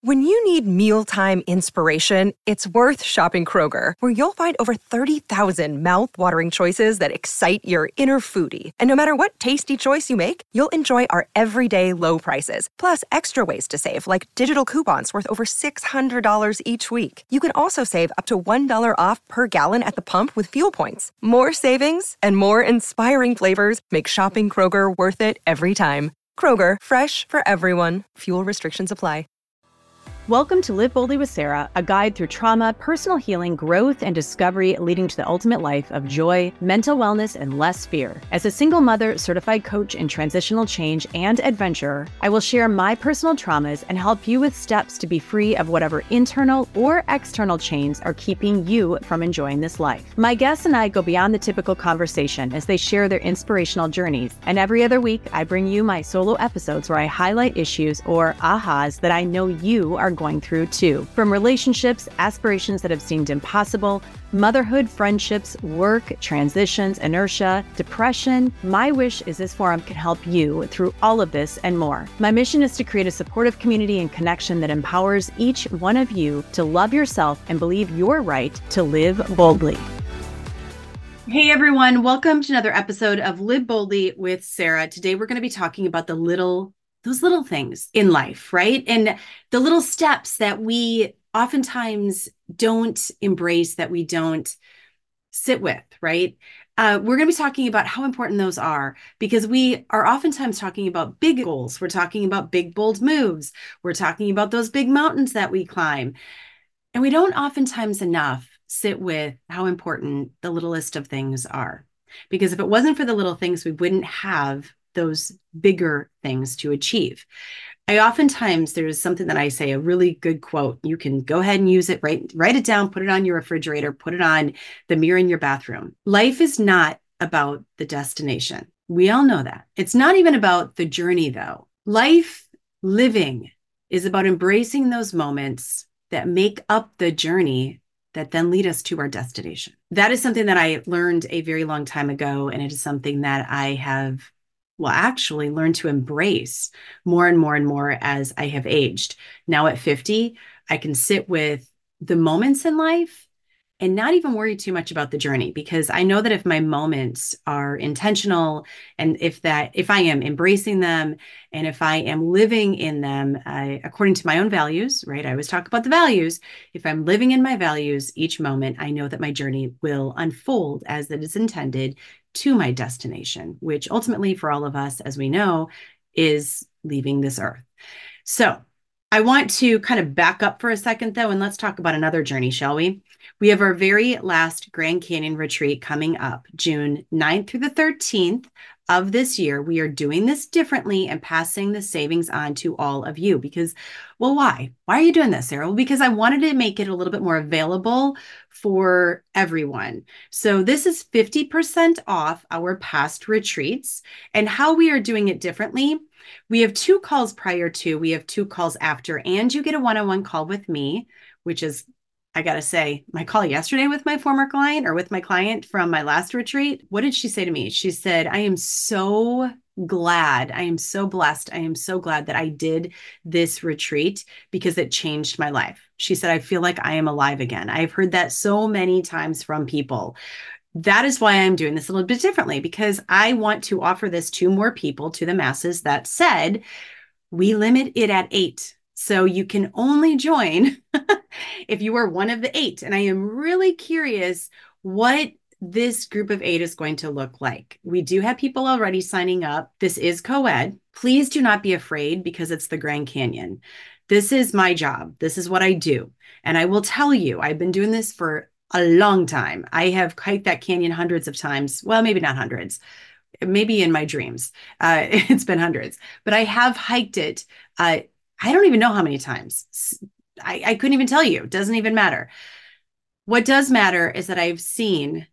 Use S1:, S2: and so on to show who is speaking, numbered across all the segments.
S1: When you need mealtime inspiration, it's worth shopping Kroger, where you'll find over 30,000 mouth-watering choices that excite your inner foodie. And no matter what tasty choice you make, you'll enjoy our everyday low prices, plus extra ways to save, like digital coupons worth over $600 each week. You can also save up to $1 off per gallon at the pump with fuel points. More savings and more inspiring flavors make shopping Kroger worth it every time. Kroger, fresh for everyone. Fuel restrictions apply.
S2: Welcome to Live Boldly with Sarah, a guide through trauma, personal healing, growth, and discovery leading to the ultimate life of joy, mental wellness, and less fear. As a single mother, certified coach in transitional change, and adventurer, I will share my personal traumas and help you with steps to be free of whatever internal or external chains are keeping you from enjoying this life. My guests and I go beyond the typical conversation as they share their inspirational journeys. And every other week, I bring you my solo episodes where I highlight issues or ahas that I know you are going through too. From relationships, aspirations that have seemed impossible, motherhood, friendships, work, transitions, inertia, depression, my wish is this forum can help you through all of this and more. My mission is to create a supportive community and connection that empowers each one of you to love yourself and believe you're right to live boldly. Hey everyone, welcome to another episode of Live Boldly with Sarah. Today we're going to be talking about those little things in life, right? And the little steps that we oftentimes don't embrace, that we don't sit with, right? We're going to be talking about how important those are because we are oftentimes talking about big goals. We're talking about big, bold moves. We're talking about those big mountains that we climb. And we don't oftentimes enough sit with how important the littlest of things are. Because if it wasn't for the little things, we wouldn't have those bigger things to achieve. Oftentimes there's something that I say, a really good quote. You can go ahead and use it, write it down, put it on your refrigerator, put it on the mirror in your bathroom. Life is not about the destination. We all know that. It's not even about the journey though. Living is about embracing those moments that make up the journey that then lead us to our destination. That is something that I learned a very long time ago. And it is something that I have actually learn to embrace more and more and more as I have aged. Now at 50, I can sit with the moments in life and not even worry too much about the journey, because I know that if my moments are intentional and if I am embracing them and if I am living in them according to my own values, right? I always talk about the values. If I'm living in my values each moment, I know that my journey will unfold as it is intended to my destination, which ultimately for all of us, as we know, is leaving this earth. So I want to kind of back up for a second though, and let's talk about another journey, shall we? We have our very last Grand Canyon retreat coming up June 9th through the 13th of this year. We are doing this differently and passing the savings on to all of you because, well, why? Why are you doing this, Sarah? Well, because I wanted to make it a little bit more available for everyone. So this is 50% off our past retreats, and how we are doing it differently. We have 2 calls prior to, we have 2 calls after, and you get a one-on-one call with me, which is, I got to say, my call yesterday with my former client or with my client from my last retreat. What did she say to me? She said, I am so glad. I am so blessed. I am so glad that I did this retreat because it changed my life. She said, I feel like I am alive again. I've heard that so many times from people. That is why I'm doing this a little bit differently, because I want to offer this to more people, to the masses. That said, we limit it at 8. So you can only join if you are one of the 8. And I am really curious what this group of 8 is going to look like. We do have people already signing up. This is co-ed. Please do not be afraid because it's the Grand Canyon. This is my job. This is what I do. And I will tell you, I've been doing this for a long time. I have hiked that canyon hundreds of times. Well, maybe not hundreds. Maybe in my dreams. It's been hundreds. But I have hiked it. I don't even know how many times. I couldn't even tell you. It doesn't even matter. What does matter is that I've seen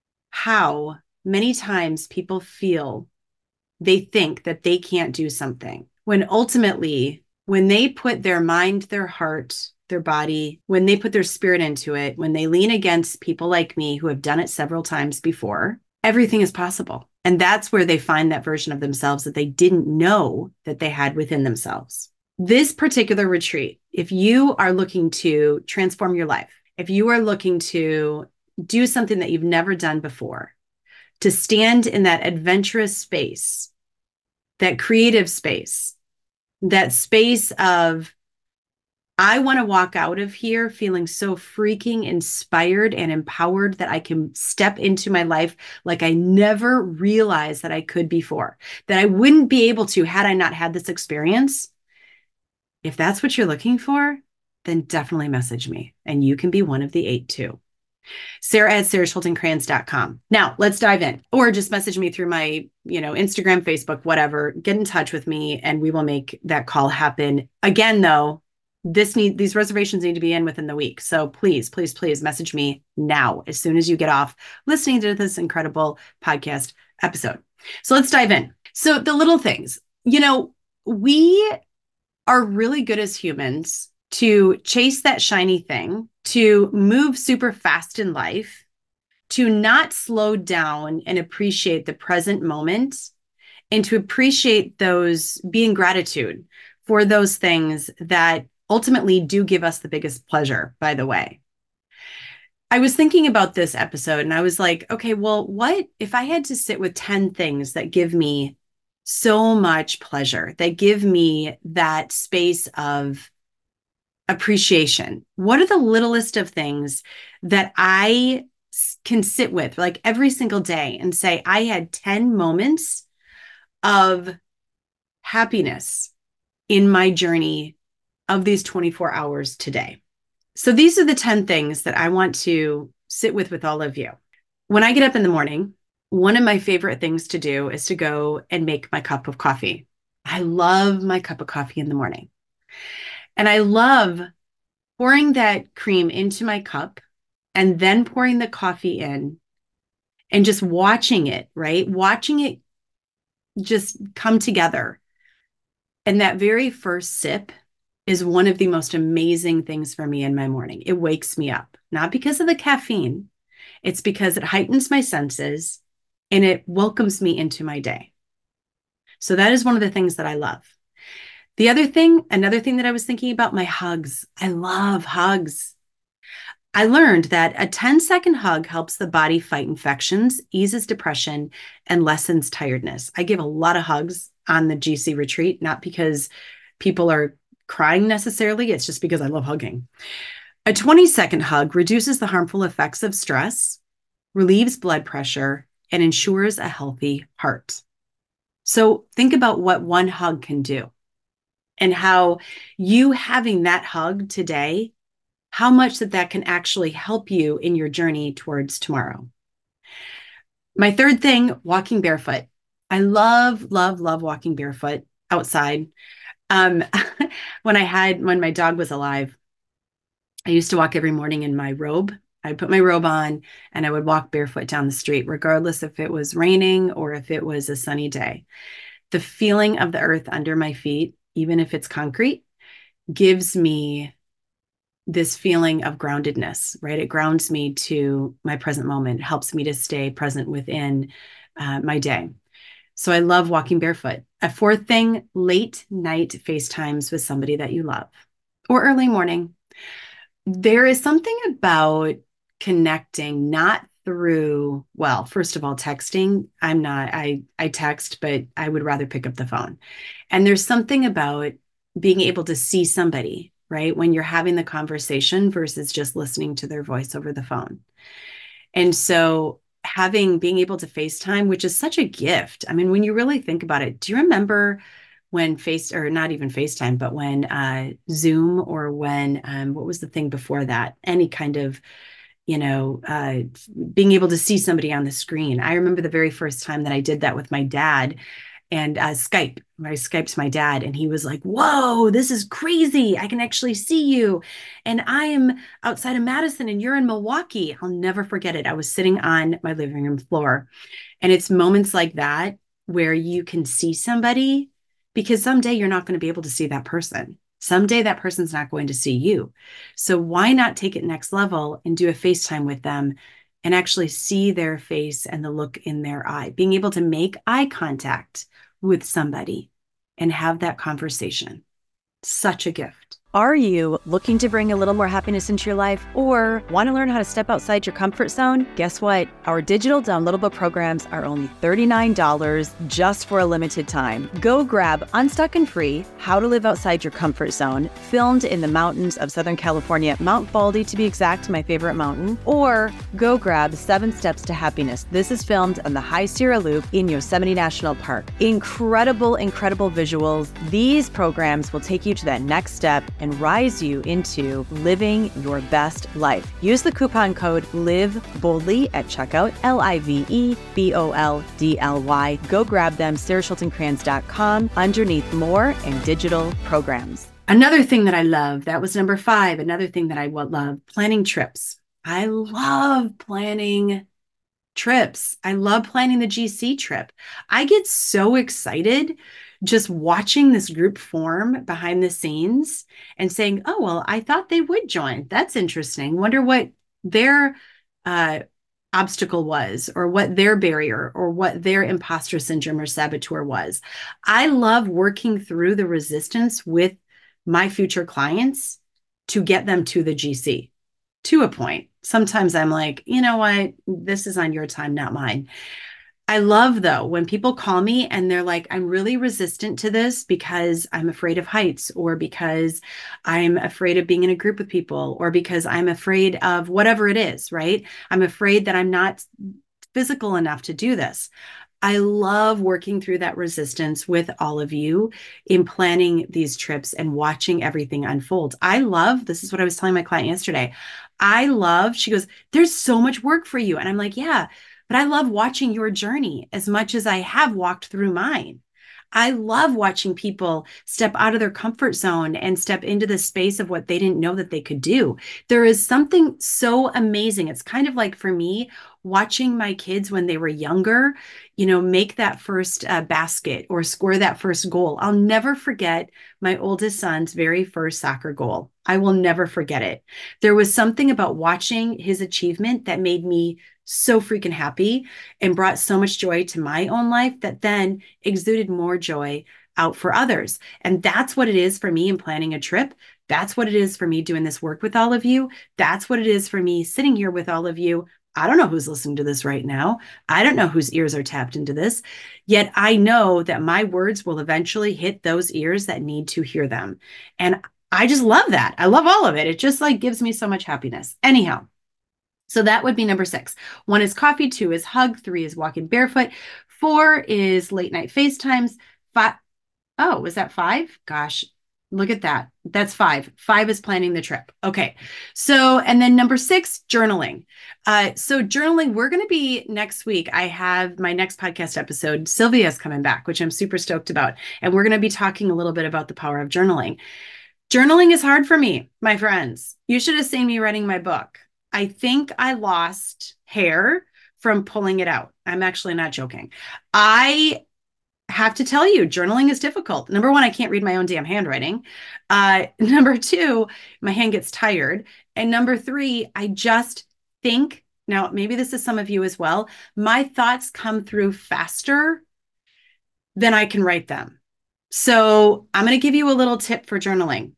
S2: how many times people feel they think that they can't do something, when ultimately, when they put their mind, their heart, their body, when they put their spirit into it, when they lean against people like me who have done it several times before, everything is possible. And that's where they find that version of themselves that they didn't know that they had within themselves. This particular retreat, if you are looking to transform your life, if you are looking to do something that you've never done before, to stand in that adventurous space, that creative space, that space of, I want to walk out of here feeling so freaking inspired and empowered that I can step into my life like I never realized that I could before, that I wouldn't be able to had I not had this experience. If that's what you're looking for, then definitely message me and you can be one of the 8 too. Sarah@sarahschultencrayons.com. Now let's dive in, or just message me through my, Instagram, Facebook, whatever, get in touch with me and we will make that call happen. Again, though, these reservations need to be in within the week. So please, please, please message me now as soon as you get off listening to this incredible podcast episode. So let's dive in. So the little things, we are really good as humans to chase that shiny thing, to move super fast in life, to not slow down and appreciate the present moment, and to appreciate be in gratitude for those things that ultimately do give us the biggest pleasure, by the way. I was thinking about this episode and I was like, okay, well, what if I had to sit with 10 things that give me so much pleasure, that give me that space of appreciation? What are the littlest of things that I can sit with like every single day and say, I had 10 moments of happiness in my journey of these 24 hours today? So these are the 10 things that I want to sit with all of you. When I get up in the morning, one of my favorite things to do is to go and make my cup of coffee. I love my cup of coffee in the morning. And I love pouring that cream into my cup and then pouring the coffee in and just watching it, right? Watching it just come together. And that very first sip is one of the most amazing things for me in my morning. It wakes me up, not because of the caffeine. It's because it heightens my senses and it welcomes me into my day. So that is one of the things that I love. Another thing that I was thinking about, my hugs. I love hugs. I learned that a 10-second hug helps the body fight infections, eases depression, and lessens tiredness. I give a lot of hugs on the GC retreat, not because people are crying necessarily. It's just because I love hugging. A 20-second hug reduces the harmful effects of stress, relieves blood pressure, and ensures a healthy heart. So think about what one hug can do and how you having that hug today, how much that can actually help you in your journey towards tomorrow. My third thing, walking barefoot. I love, love, love walking barefoot outside. When my dog was alive, I used to walk every morning in my robe. I'd put my robe on and I would walk barefoot down the street, regardless if it was raining or if it was a sunny day. The feeling of the earth under my feet, even if it's concrete, gives me this feeling of groundedness, right? It grounds me to my present moment, it helps me to stay present within my day. So I love walking barefoot. A fourth thing, late night FaceTimes with somebody that you love, or early morning. There is something about connecting, not through, well, first of all, texting. I text, but I would rather pick up the phone. And there's something about being able to see somebody, right? When you're having the conversation versus just listening to their voice over the phone. And so being able to FaceTime, which is such a gift. I mean, when you really think about it, do you remember when not even FaceTime, but when Zoom, or when, what was the thing before that? Any kind of, being able to see somebody on the screen. I remember the very first time that I did that with my dad, and Skype. I Skyped my dad and he was like, whoa, this is crazy. I can actually see you. And I am outside of Madison and you're in Milwaukee. I'll never forget it. I was sitting on my living room floor. And it's moments like that where you can see somebody, because someday you're not going to be able to see that person. Someday that person's not going to see you. So why not take it next level and do a FaceTime with them and actually see their face and the look in their eye, being able to make eye contact with somebody and have that conversation.
S3: Such a gift.
S2: Are you looking to bring a little more happiness into your life or want to learn how to step outside your comfort zone? Guess what? Our digital downloadable programs are only $39 just for a limited time. Go grab Unstuck and Free, How to Live Outside Your Comfort Zone, filmed in the mountains of Southern California, Mount Baldy to be exact, my favorite mountain, or go grab 7 Steps to Happiness. This is filmed on the High Sierra Loop in Yosemite National Park. Incredible, incredible visuals. These programs will take you to that next step and rise you into living your best life. Use the coupon code LIVEBOLDLY at checkout, LIVEBOLDLY. Go grab them, sarahschultenkranz.com, underneath more and digital programs.
S3: Another thing that I love, that was number 5. Another thing that I love, planning trips. I love planning trips. I love planning the GC trip. I get so excited just watching this group form behind the scenes and saying, oh, well, I thought they would join. That's interesting. Wonder what their obstacle was, or what their barrier, or what their imposter syndrome or saboteur was. I love working through the resistance with my future clients to get them to the GC to a point. Sometimes I'm like, you know what? This is on your time, not mine. I love, though, when people call me and they're like, I'm really resistant to this because I'm afraid of heights, or because I'm afraid of being in a group with people, or because I'm afraid of whatever it is, right? I'm afraid that I'm not physical enough to do this. I love working through that resistance with all of you in planning these trips and watching everything unfold. This is what I was telling my client yesterday. She goes, there's so much work for you. And I'm like, yeah, but I love watching your journey as much as I have walked through mine. I love watching people step out of their comfort zone and step into the space of what they didn't know that they could do. There is something so amazing. It's kind of like, for me, watching my kids when they were younger, make that first basket or score that first goal. I'll never forget my oldest son's very first soccer goal. I will never forget it. There was something about watching his achievement that made me so freaking happy and brought so much joy to my own life that then exuded more joy out for others. And that's what it is for me in planning a trip. That's what it is for me doing this work with all of you. That's what it is for me sitting here with all of you. I don't know who's listening to this right now. I don't know whose ears are tapped into this. Yet I know that my words will eventually hit those ears that need to hear them. And I just love that. I love all of it. It just gives me so much happiness. Anyhow. So that would be number 6. 1 is coffee, 2 is hug, 3 is walking barefoot, 4 is late night FaceTimes, 5. Oh, was that 5? Gosh, look at that. That's 5. 5 is planning the trip. Okay. So, and then number 6, journaling. So journaling, we're going to be next week. I have my next podcast episode. Sylvia's coming back, which I'm super stoked about. And we're going to be talking a little bit about the power of journaling. Journaling is hard for me, my friends. You should have seen me writing my book. I think I lost hair from pulling it out. I'm actually not joking. I have to tell you, journaling is difficult. Number 1, I can't read my own damn handwriting. Number 2, my hand gets tired. And number 3, I just think, now maybe this is some of you as well, my thoughts come through faster than I can write them. So I'm going to give you a little tip for journaling.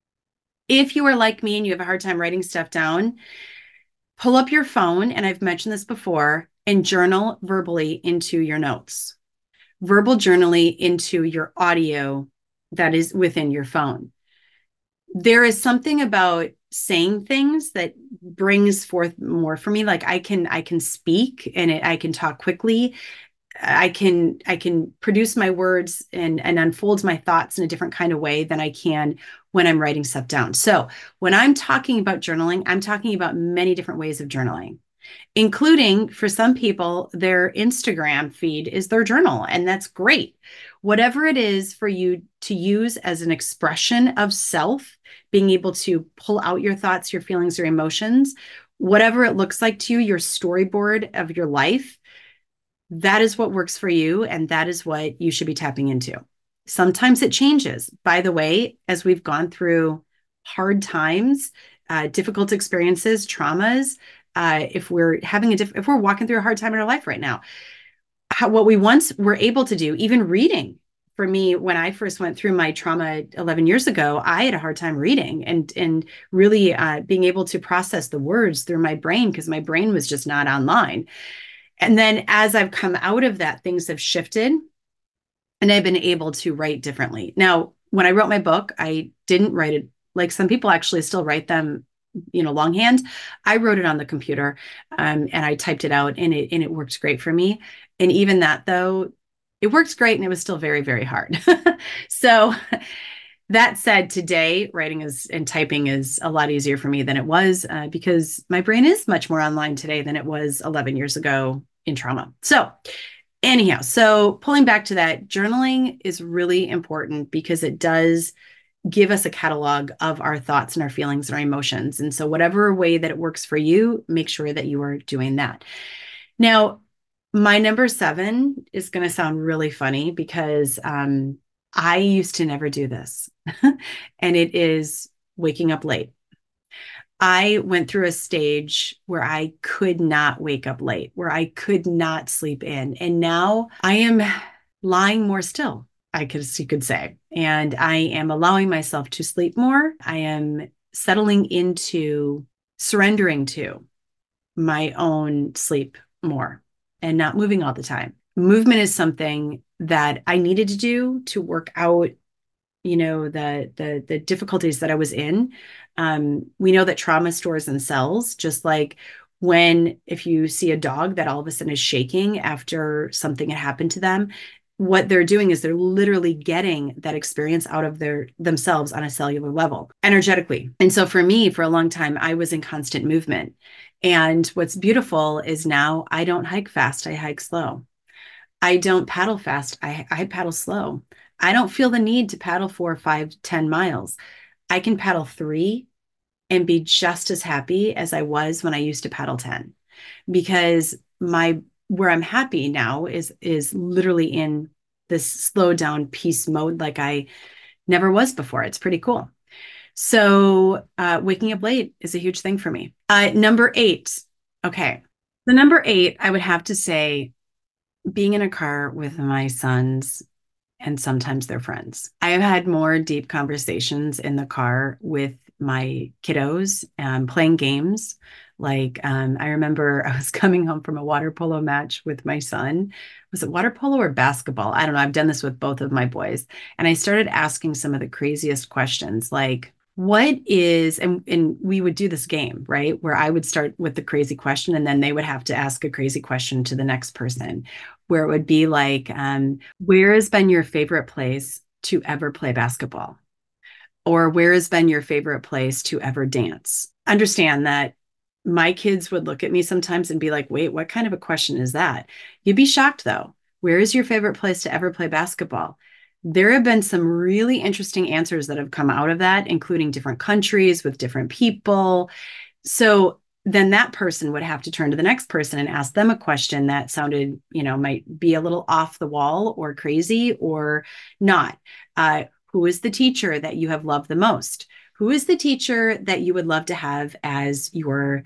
S3: If you are like me and you have a hard time writing stuff down, pull up your phone, and I've mentioned this before, and journal verbally into your notes. Verbal journaling into your audio that is within your phone. There is something about saying things that brings forth more for me. Like I can speak and I can talk quickly. I can produce my words and unfold my thoughts in a different kind of way than I can when I'm writing stuff down. So when I'm talking about journaling, I'm talking about many different ways of journaling, including, for some people, their Instagram feed is their journal, and that's great. Whatever it is for you to use as an expression of self, being able to pull out your thoughts, your feelings, your emotions, whatever it looks like to you, your storyboard of your life, that is what works for you, and that is what you should be tapping into. Sometimes it changes. By the way, as we've gone through hard times, difficult experiences, traumas, if we're walking through a hard time in our life right now, what we once were able to do, even reading for me, when I first went through my trauma 11 years ago, I had a hard time reading and really being able to process the words through my brain because my brain was just not online. And then as I've come out of that, things have shifted and I've been able to write differently. Now, when I wrote my book, I didn't write it like some people actually still write them, longhand. I wrote it on the computer, and I typed it out, and it worked great for me. And even that, though, it works great, and it was still very, very hard. So that said, today writing and typing is a lot easier for me than it was because my brain is much more online today than it was 11 years ago in trauma. So anyhow, so pulling back to that, journaling is really important because it does give us a catalog of our thoughts and our feelings and our emotions. And so whatever way that it works for you, make sure that you are doing that. Now, my number 7 is going to sound really funny because I used to never do this, and it is waking up late. I went through a stage where I could not wake up late, where I could not sleep in. And now I am lying more still, you could say. And I am allowing myself to sleep more. I am settling into surrendering to my own sleep more and not moving all the time. Movement is something that I needed to do to work out, the difficulties that I was in. We know that trauma stores in cells, just like if you see a dog that all of a sudden is shaking after something had happened to them, what they're doing is they're literally getting that experience out of themselves on a cellular level, energetically. And so for me, for a long time, I was in constant movement. And what's beautiful is now I don't hike fast, I hike slow. I don't paddle fast, I paddle slow. I don't feel the need to paddle 4, 5, 10 miles. I can paddle 3 and be just as happy as I was when I used to paddle 10, because where I'm happy now is literally in this slow down peace mode like I never was before. It's pretty cool. So waking up late is a huge thing for me. Number 8. Okay. The number 8, I would have to say, being in a car with my sons and sometimes their friends. I have had more deep conversations in the car with my kiddos, playing games. Like I remember I was coming home from a water polo match with my son. Was it water polo or basketball? I don't know. I've done this with both of my boys. And I started asking some of the craziest questions, like, what is, and we would do this game, right? Where I would start with the crazy question and then they would have to ask a crazy question to the next person, where it would be like, where has been your favorite place to ever play basketball? Or where has been your favorite place to ever dance? Understand that my kids would look at me sometimes and be like, wait, what kind of a question is that? You'd be shocked though. Where is your favorite place to ever play basketball? There have been some really interesting answers that have come out of that, including different countries with different people. So then that person would have to turn to the next person and ask them a question that sounded, might be a little off the wall or crazy or not. Who is the teacher that you have loved the most? Who is the teacher that you would love to have as your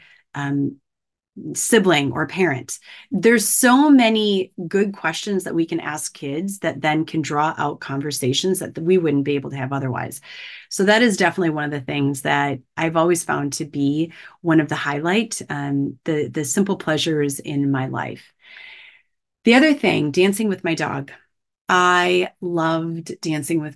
S3: sibling or parent? There's so many good questions that we can ask kids that then can draw out conversations that we wouldn't be able to have otherwise. So that is definitely one of the things that I've always found to be one of the highlight, the simple pleasures in my life. The other thing, dancing with my dog. I loved dancing with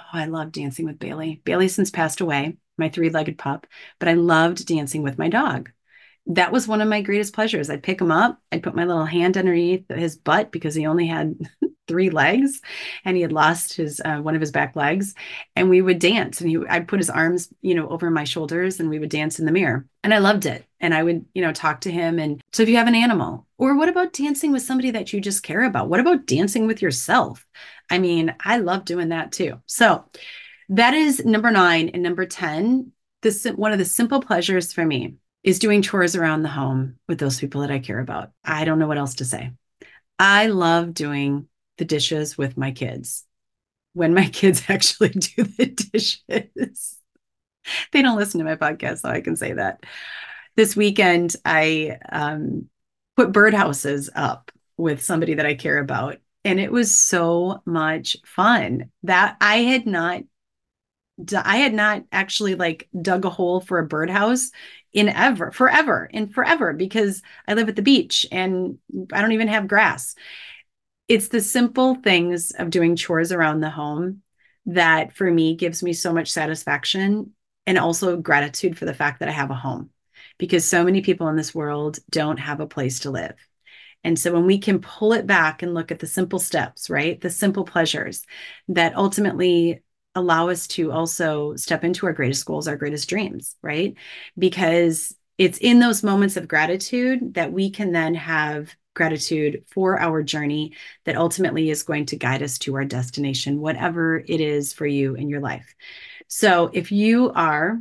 S3: Bailey. Bailey since passed away, my 3-legged pup, but I loved dancing with my dog. That was one of my greatest pleasures. I'd pick him up. I'd put my little hand underneath his butt because he only had 3 legs and he had lost one of his back legs, and we would dance, and I'd put his arms, over my shoulders, and we would dance in the mirror, and I loved it. And I would, talk to him. And so if you have an animal, or what about dancing with somebody that you just care about? What about dancing with yourself? I mean, I love doing that too. So that is number 9. And number 10, one of the simple pleasures for me is doing chores around the home with those people that I care about. I don't know what else to say. I love doing the dishes with my kids. When my kids actually do the dishes. They don't listen to my podcast, so I can say that. This weekend, I put birdhouses up with somebody that I care about. And it was so much fun that I had not actually like dug a hole for a birdhouse forever, because I live at the beach and I don't even have grass. It's the simple things of doing chores around the home that for me gives me so much satisfaction, and also gratitude for the fact that I have a home, because so many people in this world don't have a place to live. And so when we can pull it back and look at the simple steps, right? The simple pleasures that ultimately allow us to also step into our greatest goals, our greatest dreams, right? Because it's in those moments of gratitude that we can then have gratitude for our journey that ultimately is going to guide us to our destination, whatever it is for you in your life. So if you are,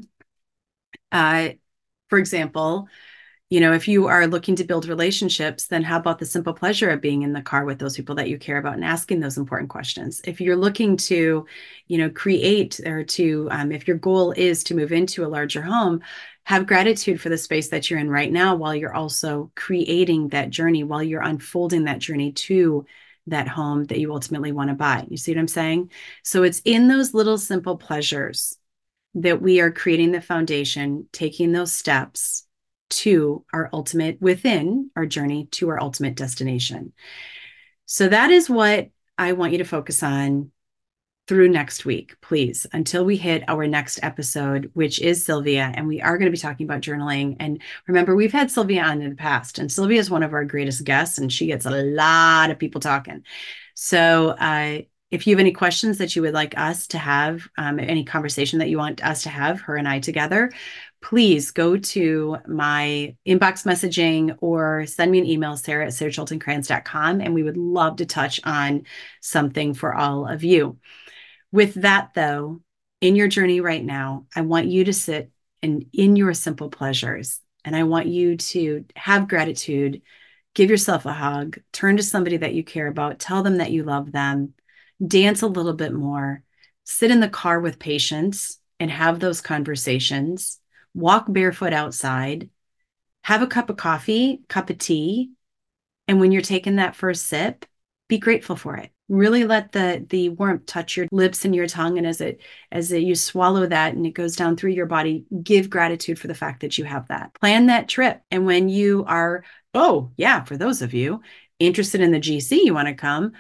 S3: for example, if you are looking to build relationships, then how about the simple pleasure of being in the car with those people that you care about and asking those important questions? If you're looking to, create or to, if your goal is to move into a larger home, have gratitude for the space that you're in right now while you're also creating that journey, while you're unfolding that journey to that home that you ultimately want to buy. You see what I'm saying? So it's in those little simple pleasures that we are creating the foundation, taking those steps to our ultimate, within our journey to our ultimate destination. So that is what I want you to focus on through next week, please, until we hit our next episode, which is Sylvia. And we are going to be talking about journaling. And remember, we've had Sylvia on in the past, and Sylvia is one of our greatest guests, and she gets a lot of people talking. So if you have any questions that you would like us to have, any conversation that you want us to have, her and I together, please go to my inbox messaging or send me an email, sarah@sarahschultencrans.com, and we would love to touch on something for all of you. With that, though, in your journey right now, I want you to sit in your simple pleasures, and I want you to have gratitude, give yourself a hug, turn to somebody that you care about, tell them that you love them, dance a little bit more, sit in the car with patience and have those conversations, walk barefoot outside, have a cup of coffee, cup of tea. And when you're taking that first sip, be grateful for it. Really let the warmth touch your lips and your tongue. And as you swallow that and it goes down through your body, give gratitude for the fact that you have that. Plan that trip. And when you are, for those of you interested in the GC, you want to come,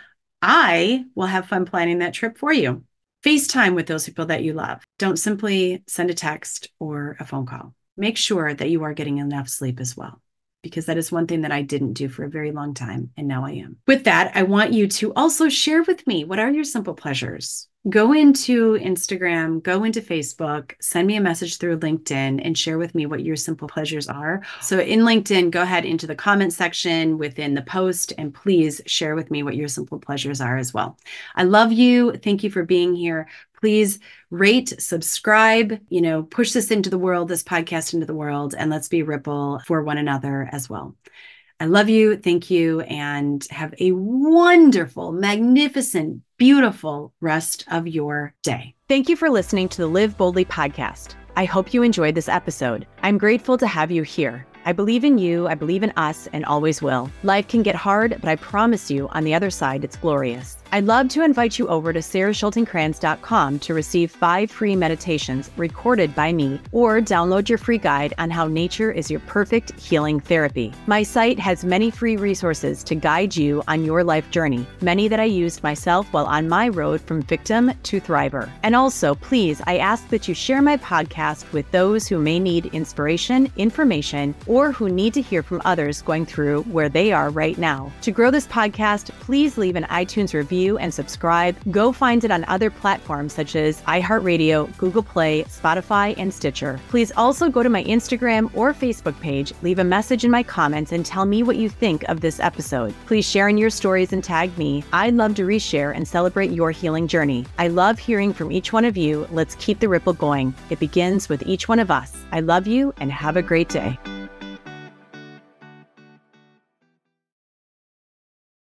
S3: I will have fun planning that trip for you. FaceTime with those people that you love. Don't simply send a text or a phone call. Make sure that you are getting enough sleep as well, because that is one thing that I didn't do for a very long time, and now I am. With that, I want you to also share with me, what are your simple pleasures? Go into Instagram, go into Facebook, send me a message through LinkedIn and share with me what your simple pleasures are. So in LinkedIn, go ahead into the comment section within the post and please share with me what your simple pleasures are as well. I love you. Thank you for being here. Please rate, subscribe, push this into the world, this podcast into the world, and let's be ripple for one another as well. I love you. Thank you. And have a wonderful, magnificent, beautiful rest of your day.
S2: Thank you for listening to the Live Boldly podcast. I hope you enjoyed this episode. I'm grateful to have you here. I believe in you, I believe in us, and always will. Life can get hard, but I promise you, on the other side, it's glorious. I'd love to invite you over to sarahschultencrans.com to receive 5 free meditations recorded by me, or download your free guide on how nature is your perfect healing therapy. My site has many free resources to guide you on your life journey, many that I used myself while on my road from victim to thriver. And also, please, I ask that you share my podcast with those who may need inspiration, information, or who need to hear from others going through where they are right now. To grow this podcast, please leave an iTunes review and subscribe. Go find it on other platforms such as iHeartRadio, Google Play, Spotify, and Stitcher. Please also go to my Instagram or Facebook page, leave a message in my comments, and tell me what you think of this episode. Please share in your stories and tag me. I'd love to reshare and celebrate your healing journey. I love hearing from each one of you. Let's keep the ripple going. It begins with each one of us. I love you and have a great day.